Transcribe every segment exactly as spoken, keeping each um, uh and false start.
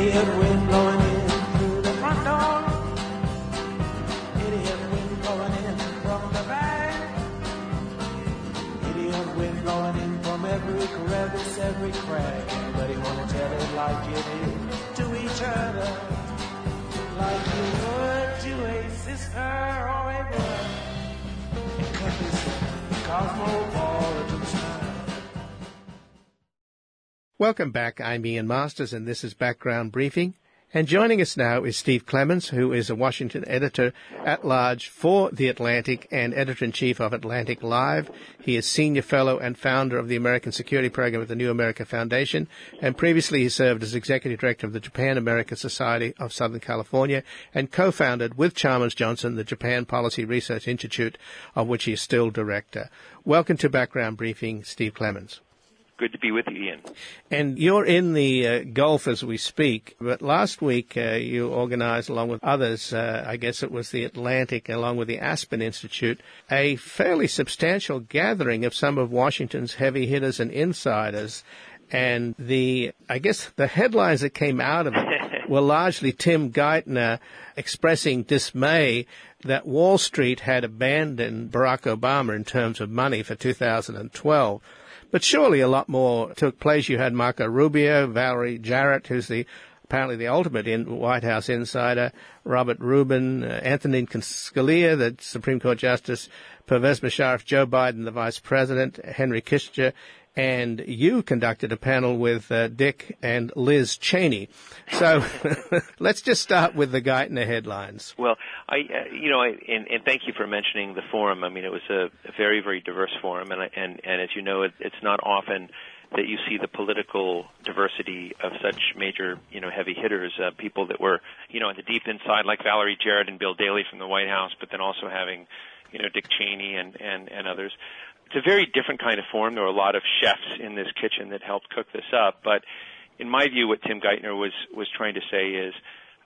Idiot wind blowing in through the front door. Idiot wind blowing in from the back. Idiot wind blowing in from every crevice, every crack. Anybody wanna tell it like you do to each other, like you would to a sister or a brother? It could be some cosmopolitan style. Welcome back. I'm Ian Masters, and this is Background Briefing. And joining us now is Steve Clemons, who is a Washington editor-at-large for The Atlantic and editor-in-chief of Atlantic Live. He is senior fellow and founder of the American Security Program at the New America Foundation, and previously he served as executive director of the Japan-American Society of Southern California and co-founded with Chalmers Johnson the Japan Policy Research Institute, of which he is still director. Welcome to Background Briefing, Steve Clemons. Good to be with you, Ian. And you're in the uh, Gulf as we speak, but last week uh, you organized, along with others, uh, I guess it was the Atlantic, along with the Aspen Institute, a fairly substantial gathering of some of Washington's heavy hitters and insiders. And the, I guess the headlines that came out of it were largely Tim Geithner expressing dismay that Wall Street had abandoned Barack Obama in terms of money for two thousand twelve. But surely a lot more took place. You had Marco Rubio, Valerie Jarrett, who's the apparently the ultimate in White House insider, Robert Rubin, uh, Antonin Scalia, the Supreme Court Justice, Pervez Musharraf, Joe Biden, the Vice President, Henry Kissinger, and you conducted a panel with uh, Dick and Liz Cheney. So let's just start with the Geithner headlines. Well, I, uh, you know, I, and, and thank you for mentioning the forum. I mean, it was a, a very, very diverse forum, and and, and as you know, it, it's not often that you see the political diversity of such major, you know, heavy hitters, uh, people that were, you know, on the deep inside, like Valerie Jarrett and Bill Daley from the White House, but then also having, you know, Dick Cheney and, and, and others. It's a very different kind of forum. There were a lot of chefs in this kitchen that helped cook this up. But in my view, what Tim Geithner was, was trying to say is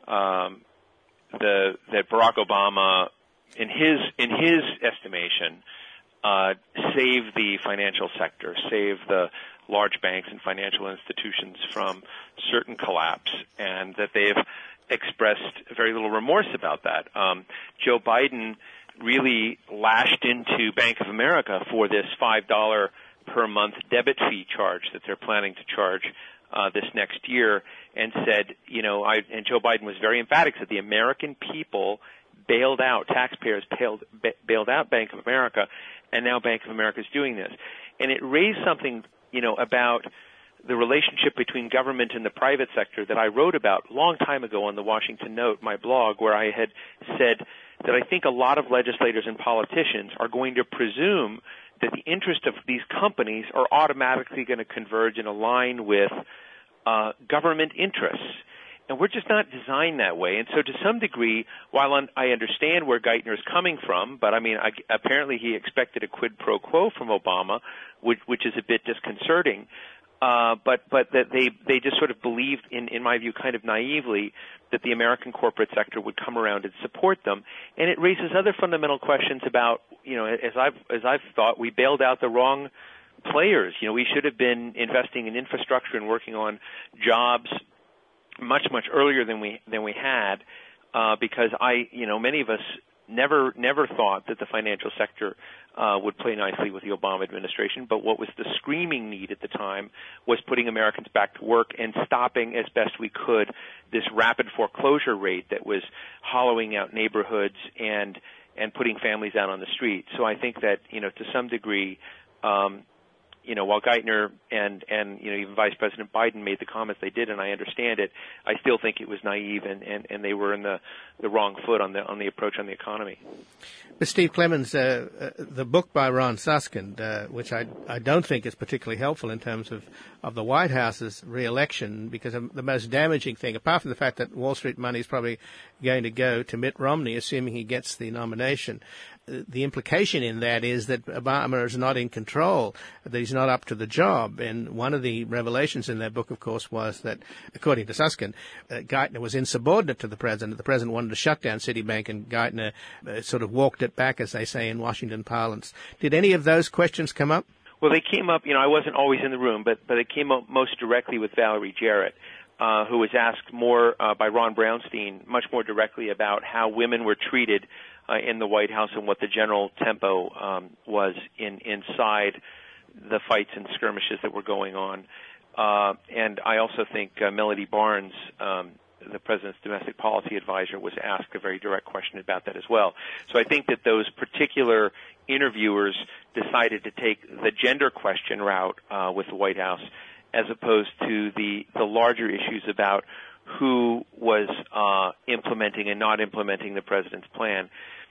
um, the, that Barack Obama, in his in his estimation, uh, saved the financial sector, saved the large banks and financial institutions from certain collapse, and that they've expressed very little remorse about that. Um, Joe Biden really lashed into Bank of America for this five dollars per month debit fee charge that they're planning to charge uh, this next year, and said, you know, I, and Joe Biden was very emphatic, said the American people bailed out, taxpayers bailed, bailed out Bank of America, and now Bank of America is doing this. And it raised something, you know, about the relationship between government and the private sector that I wrote about a long time ago on the Washington Note, my blog, where I had said that I think a lot of legislators and politicians are going to presume that the interest of these companies are automatically going to converge and align with uh, government interests. And we're just not designed that way. And so to some degree, while I understand where Geithner is coming from, but I mean, I, apparently he expected a quid pro quo from Obama, which, which is a bit disconcerting. Uh, but, but that they, they just sort of believed in, in my view, kind of naively, that the American corporate sector would come around and support them. And it raises other fundamental questions about, you know, as I've, as I've thought, we bailed out the wrong players. You know, we should have been investing in infrastructure and working on jobs much, much earlier than we, than we had, uh, because I, you know, many of us never, never thought that the financial sector Uh, would play nicely with the Obama administration, but what was the screaming need at the time was putting Americans back to work and stopping as best we could this rapid foreclosure rate that was hollowing out neighborhoods and and putting families out on the street. So I think that, you know, to some degree, um, you know, while Geithner and, and, you know, even Vice President Biden made the comments they did, and I understand it, I still think it was naive and, and, and they were in the, the wrong foot on the on the approach on the economy. But Steve Clemons, uh, uh, the book by Ron Suskind, uh, which I, I don't think is particularly helpful in terms of, of the White House's re-election, because the most damaging thing, apart from the fact that Wall Street money is probably going to go to Mitt Romney, assuming he gets the nomination, the implication in that is that Obama is not in control, that he's not up to the job. And one of the revelations in that book, of course, was that, according to Suskind, uh, Geithner was insubordinate to the president. The president wanted to shut down Citibank, and Geithner uh, sort of walked it back, as they say in Washington parlance. Did any of those questions come up? Well, they came up, you know, I wasn't always in the room, but, but it came up most directly with Valerie Jarrett. uh, who was asked more uh, by Ron Brownstein, much more directly about how women were treated uh, in the White House and what the general tempo um, was in inside the fights and skirmishes that were going on. Uh, and I also think uh, Melody Barnes, um, the president's domestic policy advisor, was asked a very direct question about that as well. So I think that those particular interviewers decided to take the gender question route uh, with the White House as opposed to the, the larger issues about who was uh, implementing and not implementing the president's plan.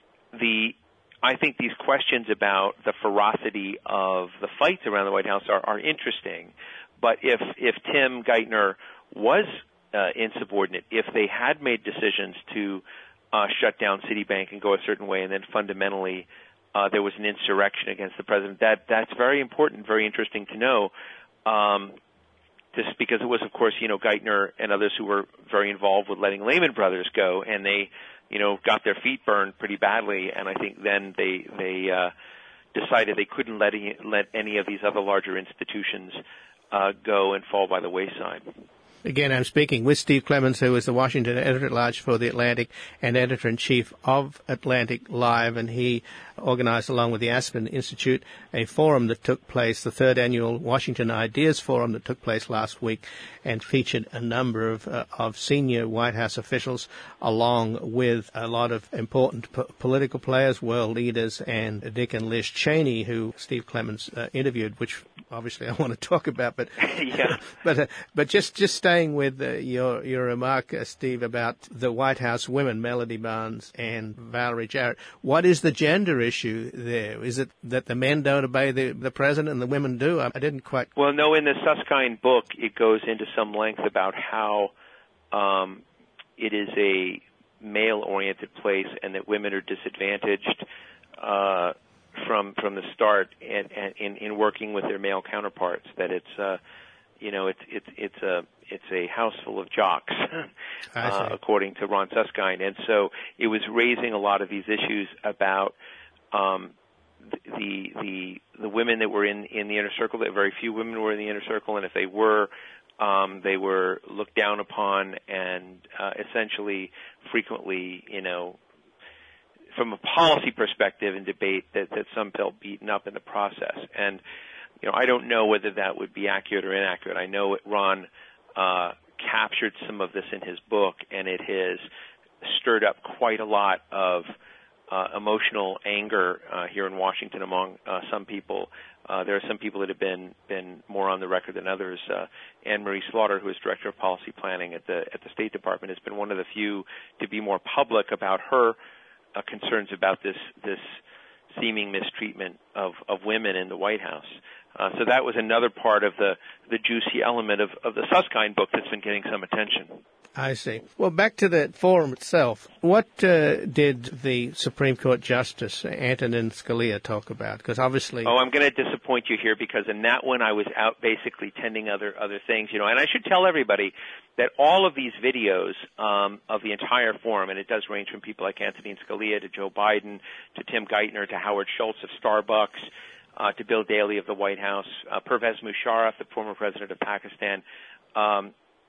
The I think these questions about the ferocity of the fights around the White House are, are interesting, but if if Tim Geithner was uh, insubordinate, if they had made decisions to uh, shut down Citibank and go a certain way, and then fundamentally uh, there was an insurrection against the president, that that's very important, very interesting to know. Um, just because it was, of course, you know, Geithner and others who were very involved with letting Lehman Brothers go, and they, you know, got their feet burned pretty badly, and I think then they they uh, decided they couldn't let any, let any of these other larger institutions uh, go and fall by the wayside. Again, I'm speaking with Steve Clemons, who is the Washington editor-at-large for The Atlantic and editor-in-chief of Atlantic Live, and he organized, along with the Aspen Institute, a forum that took place, the third annual Washington Ideas Forum that took place last week, and featured a number of uh, of senior White House officials, along with a lot of important po- political players, world leaders, and Dick and Liz Cheney, who Steve Clemons uh, interviewed, which obviously I want to talk about, but yeah. but uh, but just just staying with uh, your your remark, uh, Steve, about the White House women, Melody Barnes and Valerie Jarrett. What is the gender issue there? Is it that the men don't obey the the president and the women do? I, I didn't quite. Well, no. In the Susskind book, it goes into some length about how um, it is a male-oriented place and that women are disadvantaged Uh, from from the start and, and in, in working with their male counterparts, that it's uh, you know it's it's it's a it's a house full of jocks, uh, according to Ron Susskind, and so it was raising a lot of these issues about um, the the the women that were in in the inner circle. That very few women were in the inner circle, and if they were, um, they were looked down upon and uh, essentially frequently, you know, from a policy perspective in debate, that, that some felt beaten up in the process. And, you know, I don't know whether that would be accurate or inaccurate. I know Ron uh, captured some of this in his book, and it has stirred up quite a lot of uh, emotional anger uh, here in Washington among uh, some people. Uh, there are some people that have been been more on the record than others. Uh, Anne Marie Slaughter, who is director of policy planning at the at the State Department, has been one of the few to be more public about her Uh, concerns about this this seeming mistreatment of, of women in the White House. Uh, so that was another part of the, the juicy element of, of the Susskind book that's been getting some attention. I see. Well, back to the forum itself. What uh, did the Supreme Court Justice Antonin Scalia talk about? Because obviously... Oh, I'm going to disappoint you here, because in that one I was out basically tending other other things, you know. And I should tell everybody that all of these videos um, of the entire forum, and it does range from people like Antonin Scalia to Joe Biden to Tim Geithner to Howard Schultz of Starbucks uh, to Bill Daley of the White House, uh, Pervez Musharraf, the former president of Pakistan, um,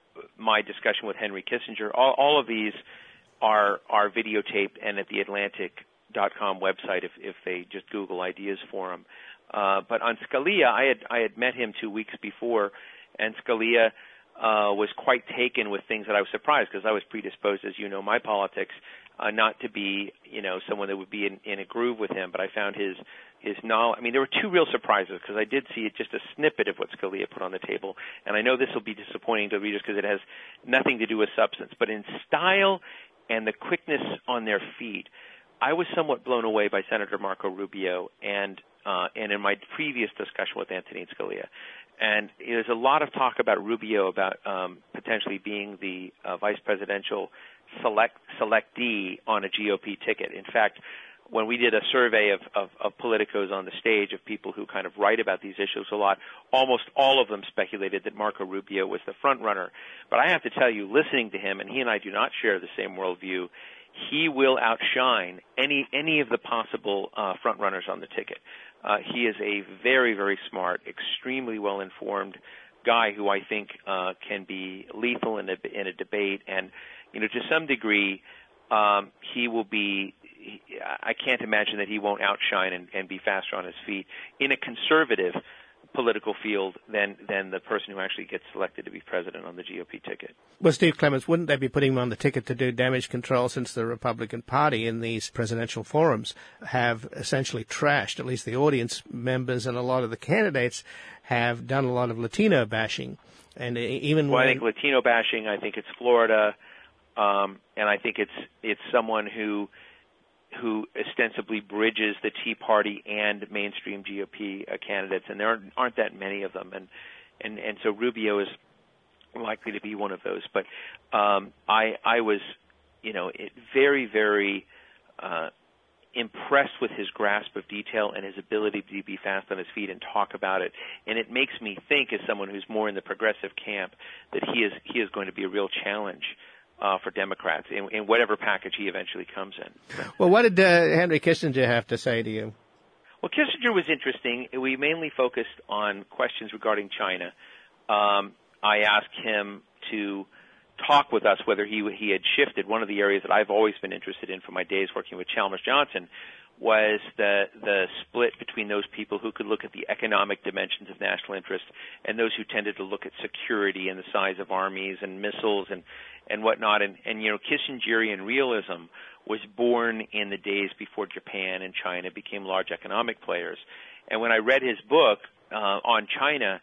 my discussion with Henry Kissinger. All, all of these are are videotaped and at the Atlantic dot com website if, if they just Google Ideas Forum. Uh, but on Scalia, I had I had met him two weeks before, and Scalia uh, was quite taken with things that I was surprised, because I was predisposed, as you know, my politics, uh, not to be, you know, someone that would be in, in a groove with him. But I found his his knowledge. I mean, there were two real surprises, because I did see just a snippet of what Scalia put on the table, and I know this will be disappointing to readers because it has nothing to do with substance. But in style and the quickness on their feet, I was somewhat blown away by Senator Marco Rubio and uh, and in my previous discussion with Antonin Scalia. And there's a lot of talk about Rubio about um, potentially being the uh, vice presidential select selectee on a G O P ticket. In fact, when we did a survey of, of, of politicos on the stage, of people who kind of write about these issues a lot, almost all of them speculated that Marco Rubio was the front runner. But I have to tell you, listening to him, and he and I do not share the same worldview, he will outshine any any of the possible uh, front runners on the ticket. Uh, he is a very, very smart, extremely well-informed guy who I think uh, can be lethal in a, in a debate, and you know, to some degree, um, he will be. He, I can't imagine that he won't outshine and, and be faster on his feet in a conservative political field than than the person who actually gets selected to be president on the G O P ticket. Well, Steve Clements, wouldn't they be putting him on the ticket to do damage control, since the Republican Party in these presidential forums have essentially trashed, at least the audience members and a lot of the candidates have done a lot of Latino bashing. And even well, when... I think Latino bashing, I think it's Florida, um, and I think it's it's someone who who ostensibly bridges the Tea Party and mainstream G O P uh, candidates, and there aren't, aren't that many of them, and, and, and so Rubio is likely to be one of those. But um, I, I was, you know, it, very, very uh, impressed with his grasp of detail and his ability to be fast on his feet and talk about it, and it makes me think, as someone who's more in the progressive camp, that he is he is going to be a real challenge Uh, for Democrats in, in whatever package he eventually comes in. Well, what did uh, Henry Kissinger have to say to you? Well, Kissinger was interesting. We mainly focused on questions regarding China. Um, I asked him to talk with us whether he he had shifted. One of the areas that I've always been interested in from my days working with Chalmers Johnson was the the split between those people who could look at the economic dimensions of national interest and those who tended to look at security and the size of armies and missiles and and whatnot. And, and you know, Kissingerian realism was born in the days before Japan and China became large economic players. And when I read his book uh, on China,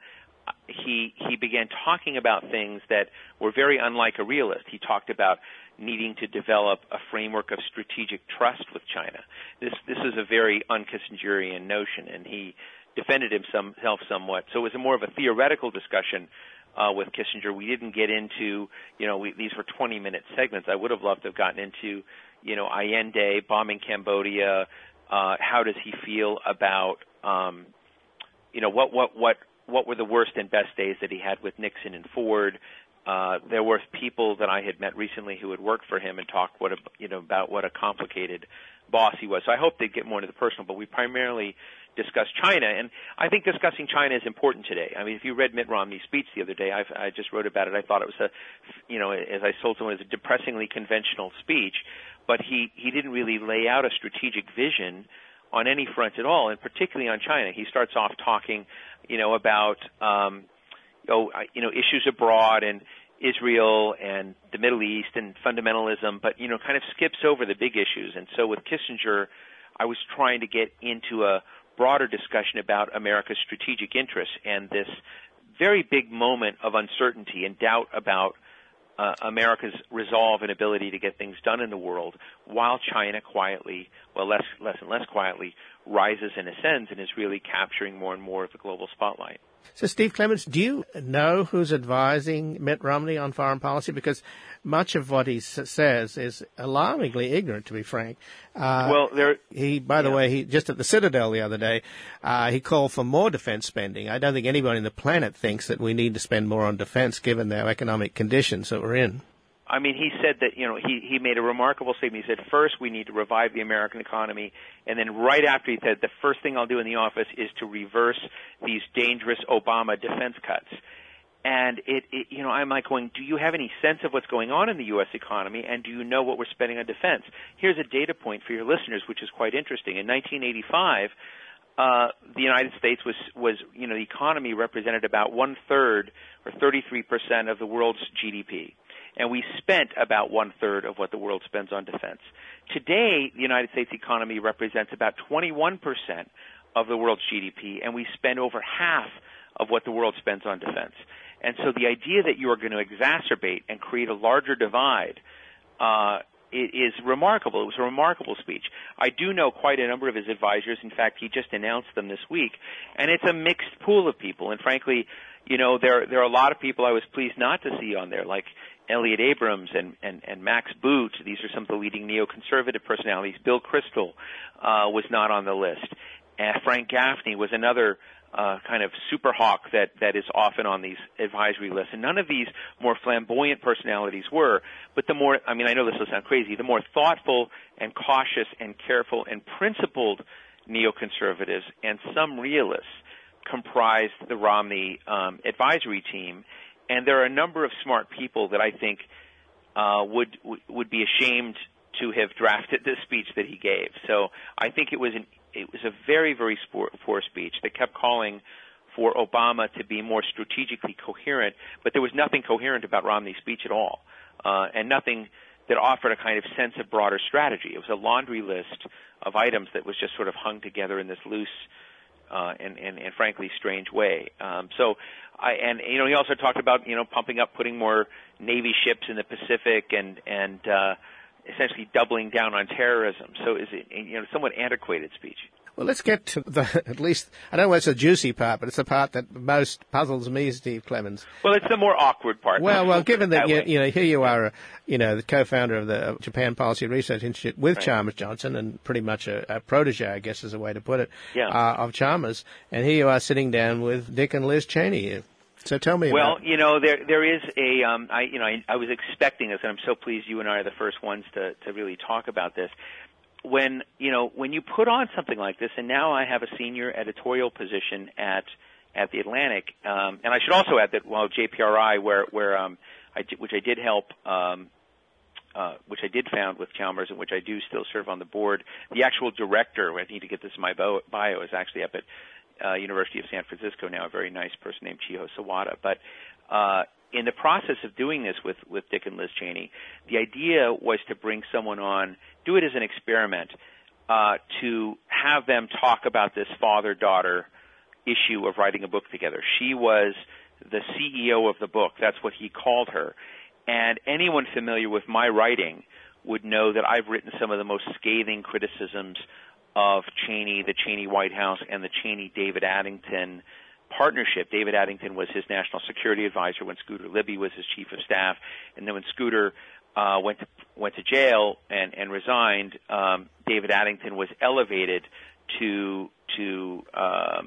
he he began talking about things that were very unlike a realist. He talked about needing to develop a framework of strategic trust with China. This this is a very un-Kissingerian notion, and he defended himself somewhat. So it was a more of a theoretical discussion uh, with Kissinger. We didn't get into, you know, we, these were twenty-minute segments. I would have loved to have gotten into, you know, Allende, bombing Cambodia. Uh, how does he feel about, um, you know, what what what what were the worst and best days that he had with Nixon and Ford? Uh, there were people that I had met recently who had worked for him and talked what a, you know, about what a complicated boss he was. So I hope they'd get more into the personal, but we primarily discussed China, and I think discussing China is important today. I mean, if you read Mitt Romney's speech the other day, I've, I just wrote about it. I thought it was a, you know, as I told someone, it was a depressingly conventional speech, but he, he didn't really lay out a strategic vision on any front at all, and particularly on China. He starts off talking, you know, about, um, oh, you know, issues abroad and Israel and the Middle East and fundamentalism, but, you know, kind of skips over the big issues. And so with Kissinger, I was trying to get into a broader discussion about America's strategic interests and this very big moment of uncertainty and doubt about uh, America's resolve and ability to get things done in the world, while China quietly, well, less, less and less quietly, rises and ascends and is really capturing more and more of the global spotlight. So, Steve Clements, do you know who's advising Mitt Romney on foreign policy? Because much of what he s- says is alarmingly ignorant, to be frank. Uh, well, there. He, by the yeah. way, he just at the Citadel the other day, uh, he called for more defense spending. I don't think anybody on the planet thinks that we need to spend more on defense given the economic conditions that we're in. I mean, he said that, you know, he, he made a remarkable statement. He said, first, we need to revive the American economy. And then right after he said, the first thing I'll do in the office is to reverse these dangerous Obama defense cuts. And it, it, you know, I'm like going, do you have any sense of what's going on in the U S economy? And do you know what we're spending on defense? Here's a data point for your listeners, which is quite interesting. In nineteen eighty-five, uh, the United States was, was, you know, the economy represented about one third or thirty-three percent of the world's G D P. And we spent about one-third of what the world spends on defense. Today, the United States economy represents about twenty-one percent of the world's G D P, and we spend over half of what the world spends on defense. And so the idea that you are going to exacerbate and create a larger divide uh, is remarkable. It was a remarkable speech. I do know quite a number of his advisors. In fact, he just announced them this week. And it's a mixed pool of people. And frankly, you know, there there are a lot of people I was pleased not to see on there, like Elliot Abrams and, and, and Max Boot. These are some of the leading neoconservative personalities. Bill Kristol uh, was not on the list. Uh, Frank Gaffney was another uh, kind of super hawk that, that is often on these advisory lists. And none of these more flamboyant personalities were. But the more, I mean, I know this will sound crazy, the more thoughtful and cautious and careful and principled neoconservatives and some realists comprised the Romney um, advisory team, and there are a number of smart people that I think uh, would would be ashamed to have drafted this speech that he gave. So I think it was an it was a very very poor speech that kept calling for Obama to be more strategically coherent, but there was nothing coherent about Romney's speech at all, uh, and nothing that offered a kind of sense of broader strategy. It was a laundry list of items that was just sort of hung together in this loose uh, and, and, and frankly strange way. Um, so, I, and you know, he also talked about you know pumping up, putting more Navy ships in the Pacific, and and uh, essentially doubling down on terrorism. So, is it you know somewhat antiquated speech? Well, let's get to the, at least, I don't know what's a juicy part, but it's the part that most puzzles me, Steve Clemons. Well, it's the more awkward part. Well, well, given that, that you, way. you know, here you are, uh, you know, the co-founder of the Japan Policy Research Institute with Right. Chalmers Johnson, and pretty much a, a protege, I guess is a way to put it, Yeah. uh, of Chalmers. And here you are sitting down with Dick and Liz Cheney. So tell me well, about it. you know, there there is a, um, I, you know, I, I was expecting this, and I'm so pleased you and I are the first ones to, to really talk about this. When you know when you put on something like this, and now I have a senior editorial position at at the Atlantic, um, and I should also add that while J P R I, where where um, I did, which I did help, um, uh, which I did found with Chalmers, and which I do still serve on the board, the actual director, I need to get this in my bio, is actually up at uh, University of San Francisco now, a very nice person named Chiho Sawada, but. Uh, In the process of doing this with, with Dick and Liz Cheney, the idea was to bring someone on, do it as an experiment, uh, to have them talk about this father-daughter issue of writing a book together. She was the C E O of the book. That's what he called her. And anyone familiar with my writing would know that I've written some of the most scathing criticisms of Cheney, the Cheney White House, and the Cheney-David Addington partnership. David Addington was his national security advisor when Scooter Libby was his chief of staff, and then when Scooter uh, went to went to jail and, and resigned, um, David Addington was elevated to to um,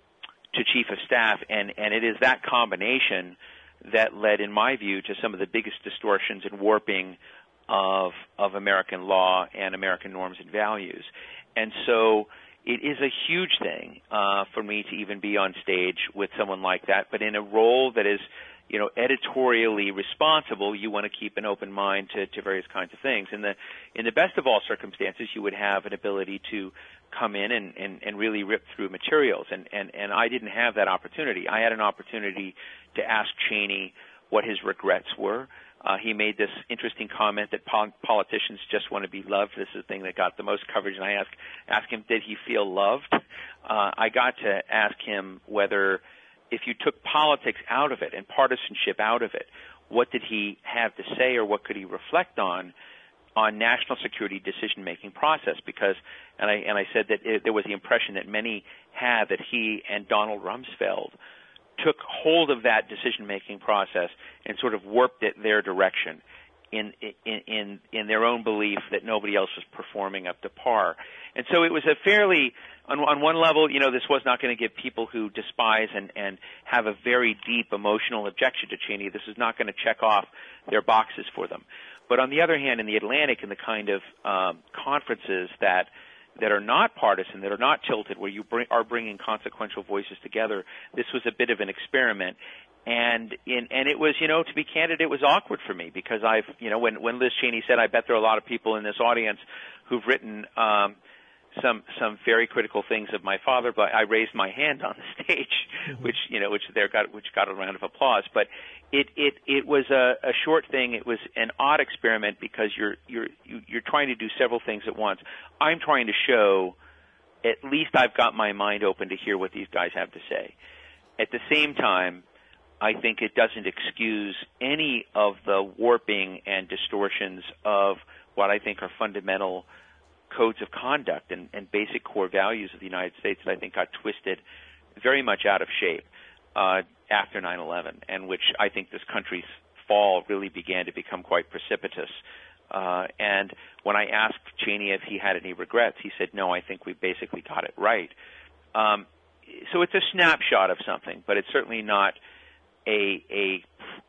to chief of staff, and, and it is that combination that led, in my view, to some of the biggest distortions and warping of of American law and American norms and values, and so. It is a huge thing uh, for me to even be on stage with someone like that, but in a role that is, you know, editorially responsible, you want to keep an open mind to, to various kinds of things. In the in the best of all circumstances, you would have an ability to come in and, and, and really rip through materials, and, and, and I didn't have that opportunity. I had an opportunity to ask Cheney what his regrets were. Uh, he made this interesting comment that pol- politicians just want to be loved. This is the thing that got the most coverage. And I asked, asked him, did he feel loved? Uh, I got to ask him whether, if you took politics out of it and partisanship out of it, what did he have to say, or what could he reflect on on national security decision-making process? Because, and I and I said that it, there was the impression that many had that he and Donald Rumsfeld took hold of that decision-making process and sort of warped it their direction in, in in in their own belief that nobody else was performing up to par. And so it was a fairly, on, on one level, you know, this was not going to give people who despise and, and have a very deep emotional objection to Cheney, this is not going to check off their boxes for them. But on the other hand, in the Atlantic and the kind of um, conferences that that are not partisan, that are not tilted, where you bring, are bringing consequential voices together, this was a bit of an experiment. And in, and it was, you know, to be candid, it was awkward for me because I've, you know, when, when Liz Cheney said, I bet there are a lot of people in this audience who've written um, some some very critical things of my father, but I raised my hand on the stage, mm-hmm. which, you know, which there got which got a round of applause. But it it it was a, a short thing. It was an odd experiment because you're you're you're trying to do several things at once. I'm trying to show, at least I've got my mind open to hear what these guys have to say. At the same time, I think it doesn't excuse any of the warping and distortions of what I think are fundamental codes of conduct and, and basic core values of the United States that I think got twisted very much out of shape uh, after nine eleven, and which I think this country's fall really began to become quite precipitous. Uh, and when I asked Cheney if he had any regrets, he said, no, I think we basically got it right. Um, so it's a snapshot of something, but it's certainly not a, a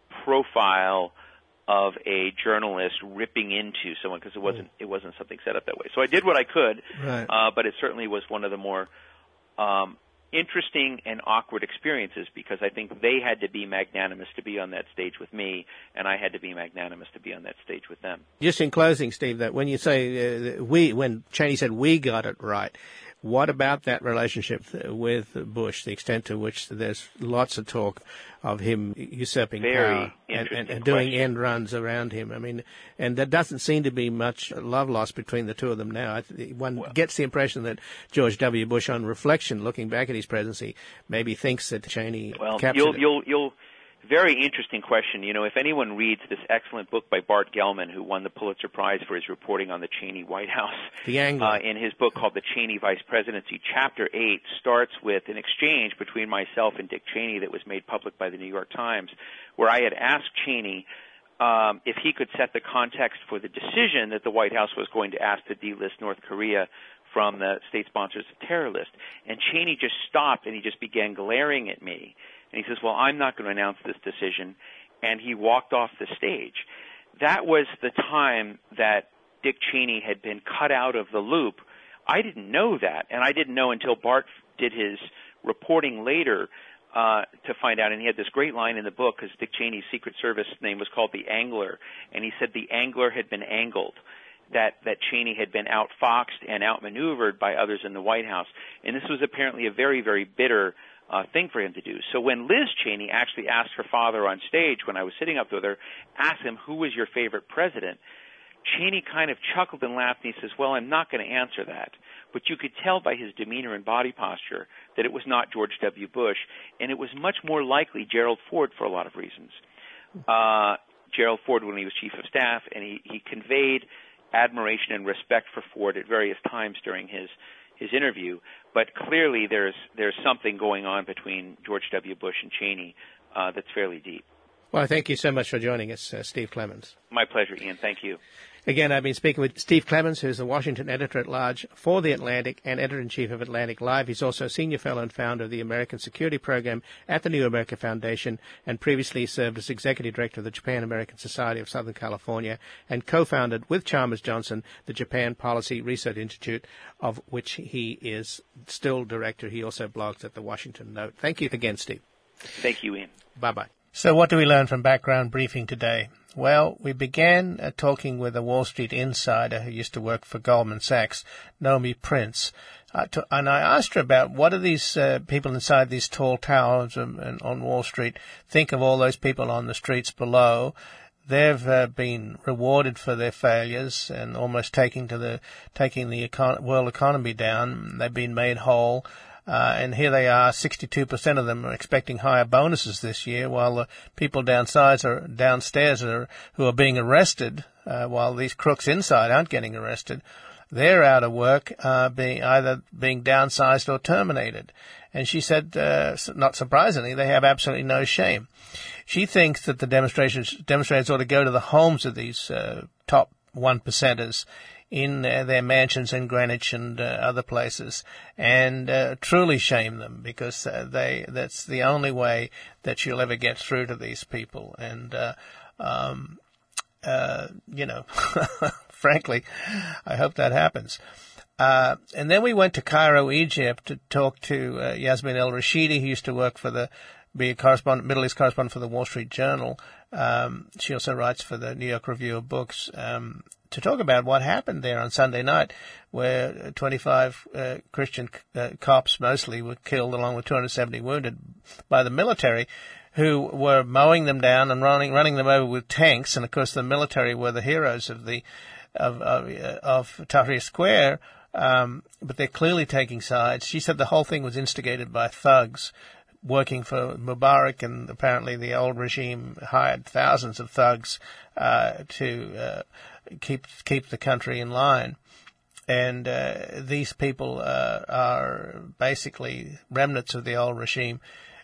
profile of a journalist ripping into someone, because it wasn't it wasn't something set up that way. So I did what I could, right. uh, but it certainly was one of the more um, interesting and awkward experiences because I think they had to be magnanimous to be on that stage with me, and I had to be magnanimous to be on that stage with them. Just in closing, Steve, that when you say uh, we, when Cheney said we got it right, what about that relationship with Bush, the extent to which there's lots of talk of him usurping Very power and, and, and question. doing end runs around him? I mean, and there doesn't seem to be much love lost between the two of them now. I th- one well, gets the impression that George W. Bush, on reflection, looking back at his presidency, maybe thinks that Cheney well, captured you'll, it. you'll, you'll, very interesting question. You know, if anyone reads this excellent book by Bart Gellman, who won the Pulitzer Prize for his reporting on the Cheney White House, the Angler. Uh, in his book called The Cheney Vice Presidency, Chapter eight starts with an exchange between myself and Dick Cheney that was made public by the New York Times, where I had asked Cheney um, if he could set the context for the decision that the White House was going to ask to delist North Korea from the state sponsors of terror list. And Cheney just stopped and he just began glaring at me. And he says, well, I'm not going to announce this decision. And he walked off the stage. That was the time that Dick Cheney had been cut out of the loop. I didn't know that. And I didn't know until Bart did his reporting later uh, to find out. And he had this great line in the book because Dick Cheney's Secret Service name was called the Angler. And he said the Angler had been angled. That, that Cheney had been outfoxed and outmaneuvered by others in the White House. And this was apparently a very, very bitter uh, thing for him to do. So when Liz Cheney actually asked her father on stage, when I was sitting up with her, asked him, who was your favorite president? Cheney kind of chuckled and laughed, and he says, well, I'm not going to answer that. But you could tell by his demeanor and body posture that it was not George W. Bush, and it was much more likely Gerald Ford for a lot of reasons. Uh, Gerald Ford, when he was chief of staff, and he, he conveyed admiration and respect for Ford at various times during his his interview, but clearly there's there's something going on between George W. Bush and Cheney uh, that's fairly deep. Well, thank you so much for joining us, uh, Steve Clemons. My pleasure, Ian. Thank you. Again, I've been speaking with Steve Clemons, who's the Washington editor-at-large for The Atlantic and editor-in-chief of Atlantic Live. He's also a senior fellow and founder of the American Security Program at the New America Foundation, and previously served as executive director of the Japan-American Society of Southern California, and co-founded with Chalmers Johnson the Japan Policy Research Institute, of which he is still director. He also blogs at the Washington Note. Thank you again, Steve. Thank you, Ian. Bye-bye. So what do we learn from Background Briefing today? Well, we began uh, talking with a Wall Street insider who used to work for Goldman Sachs, Naomi Prince, uh, to, and I asked her about what do these uh, people inside these tall towers um, and on Wall Street think of all those people on the streets below. They've uh, been rewarded for their failures and almost taking to the taking the econ- world economy down. They've been made whole. Uh, and here they are, sixty-two percent of them are expecting higher bonuses this year, while the people downstairs are, downstairs are, who are being arrested, uh, while these crooks inside aren't getting arrested, they're out of work, uh, being either being downsized or terminated. And she said, uh, not surprisingly, they have absolutely no shame. She thinks that the demonstrations, demonstrators ought to go to the homes of these uh, top one percenters in uh, their mansions in Greenwich and uh, other places, and uh, truly shame them, because uh, they that's the only way that you'll ever get through to these people. And, uh, um, uh, you know, frankly, I hope that happens. Uh, and then we went to Cairo, Egypt, to talk to uh, Yasmin El-Rashidi, who used to work for the, be a correspondent, Middle East correspondent for the Wall Street Journal. Um, she also writes for the New York Review of Books, um, to talk about what happened there on Sunday night, where twenty-five uh, Christian uh, cops mostly were killed, along with two hundred seventy wounded, by the military, who were mowing them down and running running them over with tanks. And of course, the military were the heroes of the of of, uh, of Tahrir Square, um, but they're clearly taking sides. She said the whole thing was instigated by thugs working for Mubarak, and apparently the old regime hired thousands of thugs uh, to uh, keep keep the country in line. And uh, these people uh, are basically remnants of the old regime.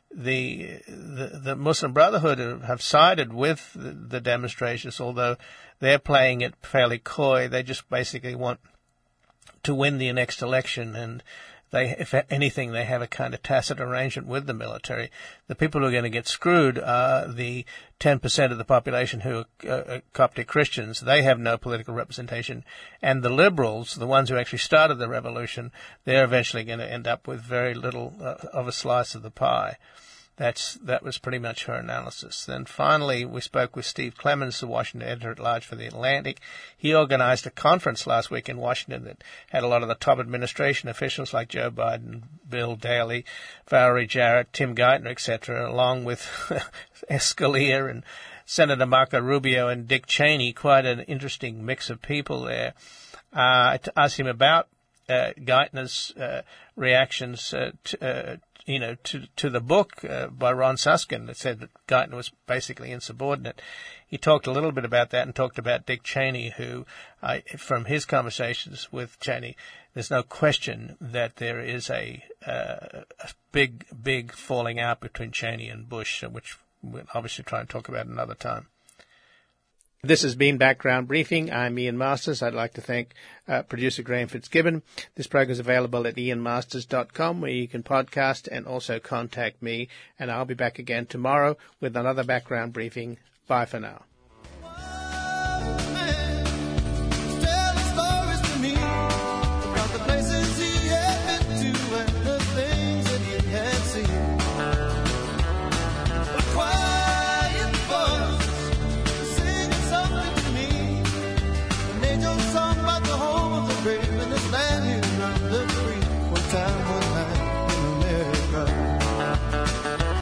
The, the the Muslim Brotherhood have sided with the, the demonstrations, although they're playing it fairly coy. They just basically want to win the next election, and they, if anything, they have a kind of tacit arrangement with the military. The people who are going to get screwed are the ten percent of the population who are uh, Coptic Christians. They have no political representation. And the liberals, the ones who actually started the revolution, they're eventually going to end up with very little uh, of a slice of the pie. That's, that was pretty much her analysis. Then finally, we spoke with Steve Clemons, the Washington editor-at-large for The Atlantic. He organized a conference last week in Washington that had a lot of the top administration officials like Joe Biden, Bill Daley, Valerie Jarrett, Tim Geithner, et cetera, along with Scalia and Senator Marco Rubio and Dick Cheney. Quite an interesting mix of people there. Uh, I asked him about uh, Geithner's uh, reactions uh, to, uh, you know, to to the book uh, by Ron Suskind that said that Geithner was basically insubordinate. He talked a little bit about that and talked about Dick Cheney, who, uh, from his conversations with Cheney, there's no question that there is a, uh, a big, big falling out between Cheney and Bush, which we'll obviously try and talk about another time. This has been Background Briefing. I'm Ian Masters. I'd like to thank uh, producer Graham Fitzgibbon. This program is available at ian masters dot com, where you can podcast and also contact me. And I'll be back again tomorrow with another Background Briefing. Bye for now.